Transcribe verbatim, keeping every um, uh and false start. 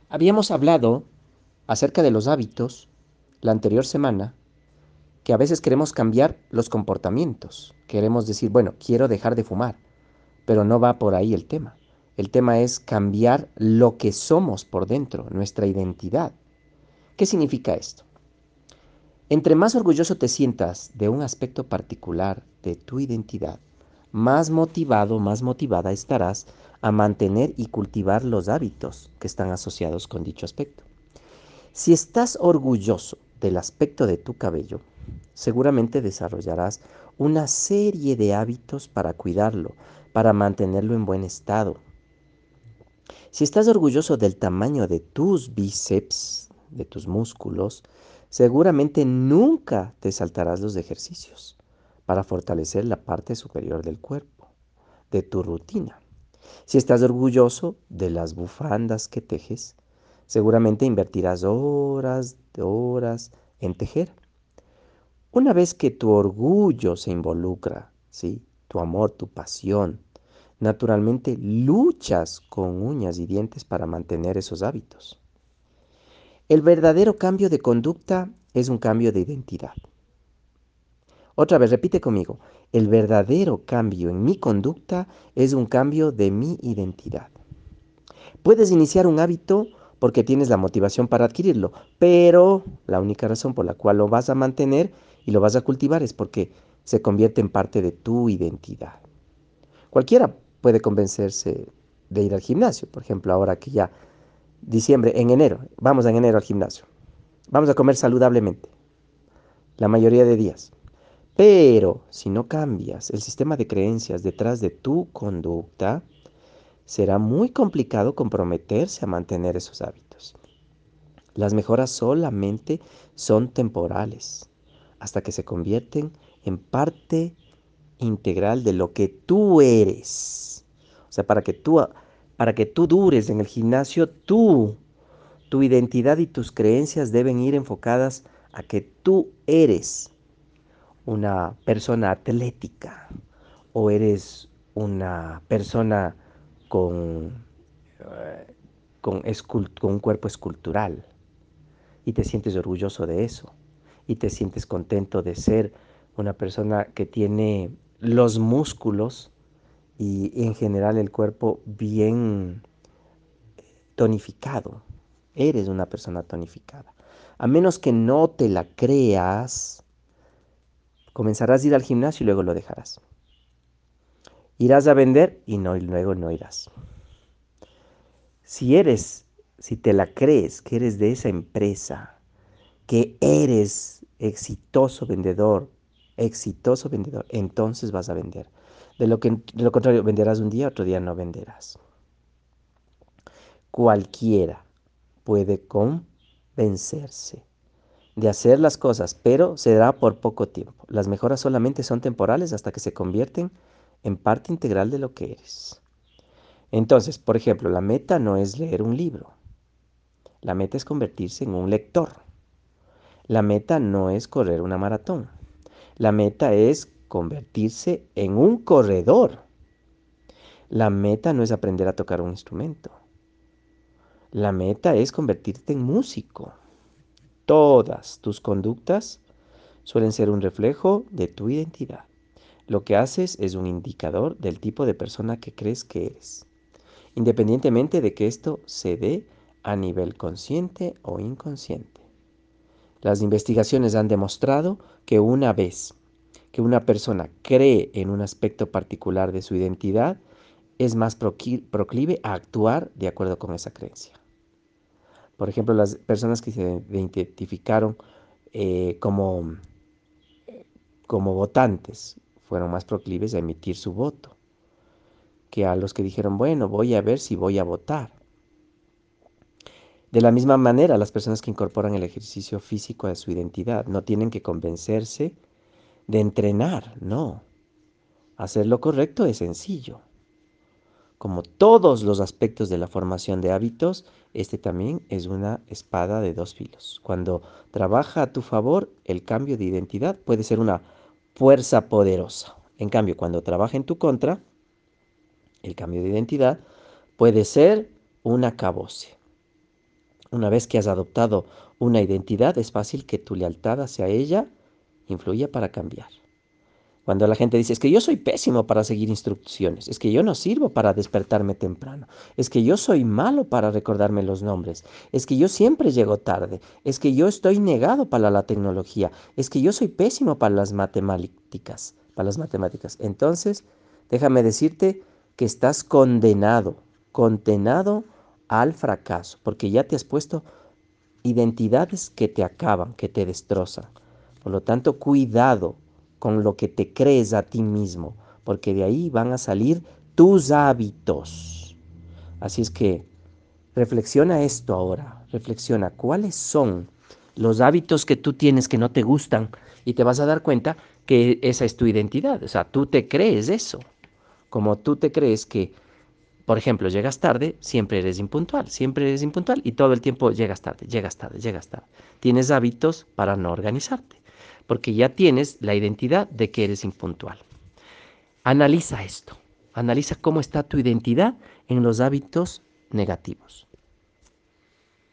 Habíamos hablado acerca de los hábitos la anterior semana, que a veces queremos cambiar los comportamientos. Queremos decir, bueno, quiero dejar de fumar, pero no va por ahí el tema. El tema es cambiar lo que somos por dentro, nuestra identidad. ¿Qué significa esto? Entre más orgulloso te sientas de un aspecto particular de tu identidad, más motivado, más motivada estarás a mantener y cultivar los hábitos que están asociados con dicho aspecto. Si estás orgulloso del aspecto de tu cabello, seguramente desarrollarás una serie de hábitos para cuidarlo, para mantenerlo en buen estado. Si estás orgulloso del tamaño de tus bíceps, de tus músculos, seguramente nunca te saltarás los ejercicios para fortalecer la parte superior del cuerpo, de tu rutina. Si estás orgulloso de las bufandas que tejes, seguramente invertirás horas de horas en tejer. Una vez que tu orgullo se involucra, ¿sí? Tu amor, tu pasión, naturalmente luchas con uñas y dientes para mantener esos hábitos. El verdadero cambio de conducta es un cambio de identidad. Otra vez, repite conmigo. El verdadero cambio en mi conducta es un cambio de mi identidad. Puedes iniciar un hábito porque tienes la motivación para adquirirlo, pero la única razón por la cual lo vas a mantener y lo vas a cultivar es porque se convierte en parte de tu identidad. Cualquiera puede convencerse de ir al gimnasio, por ejemplo, ahora que ya diciembre, en enero, vamos en enero al gimnasio. Vamos a comer saludablemente, la mayoría de días. Pero si no cambias el sistema de creencias detrás de tu conducta, será muy complicado comprometerse a mantener esos hábitos. Las mejoras solamente son temporales, hasta que se convierten en parte integral de lo que tú eres. O sea, para que tú, para que tú dures en el gimnasio, tú, tu identidad y tus creencias deben ir enfocadas a que tú eres una persona atlética o eres una persona con, eh, con, escult con un cuerpo escultural y te sientes orgulloso de eso y te sientes contento de ser una persona que tiene los músculos y en general el cuerpo bien tonificado. Eres una persona tonificada. A menos que no te la creas, comenzarás a ir al gimnasio y luego lo dejarás. Irás a vender y no, y luego no irás. Si eres, si te la crees que eres de esa empresa, que eres exitoso vendedor, exitoso vendedor, entonces vas a vender. De lo, que, de lo contrario, venderás un día, otro día no venderás. Cualquiera puede convencerse de hacer las cosas, pero será por poco tiempo. Las mejoras solamente son temporales hasta que se convierten en parte integral de lo que eres. Entonces, por ejemplo, la meta no es leer un libro. La meta es convertirse en un lector. La meta no es correr una maratón. La meta es convertirse en un corredor. La meta no es aprender a tocar un instrumento. La meta es convertirte en músico. Todas tus conductas suelen ser un reflejo de tu identidad. Lo que haces es un indicador del tipo de persona que crees que eres, independientemente de que esto se dé a nivel consciente o inconsciente. Las investigaciones han demostrado que una vez que una persona cree en un aspecto particular de su identidad, es más proclive a actuar de acuerdo con esa creencia. Por ejemplo, las personas que se identificaron eh, como, como votantes fueron más proclives a emitir su voto que a los que dijeron, bueno, voy a ver si voy a votar. De la misma manera, las personas que incorporan el ejercicio físico a su identidad no tienen que convencerse de entrenar, no. Hacer lo correcto es sencillo. Como todos los aspectos de la formación de hábitos, este también es una espada de dos filos. Cuando trabaja a tu favor, el cambio de identidad puede ser una fuerza poderosa. En cambio, cuando trabaja en tu contra, el cambio de identidad puede ser un acabose. Una vez que has adoptado una identidad, es fácil que tu lealtad hacia ella influya para cambiar. Cuando la gente dice, es que yo soy pésimo para seguir instrucciones, es que yo no sirvo para despertarme temprano, es que yo soy malo para recordarme los nombres, es que yo siempre llego tarde, es que yo estoy negado para la tecnología, es que yo soy pésimo para las matemáticas, para las matemáticas. Entonces, déjame decirte que estás condenado, condenado al fracaso, porque ya te has puesto identidades que te acaban, que te destrozan. Por lo tanto, cuidado con lo que te crees a ti mismo, porque de ahí van a salir tus hábitos. Así es que reflexiona esto ahora, reflexiona cuáles son los hábitos que tú tienes que no te gustan y te vas a dar cuenta que esa es tu identidad, o sea, tú te crees eso, como tú te crees que, por ejemplo, llegas tarde, siempre eres impuntual, siempre eres impuntual y todo el tiempo llegas tarde, llegas tarde, llegas tarde. Tienes hábitos para no organizarte, porque ya tienes la identidad de que eres impuntual. Analiza esto, analiza cómo está tu identidad en los hábitos negativos.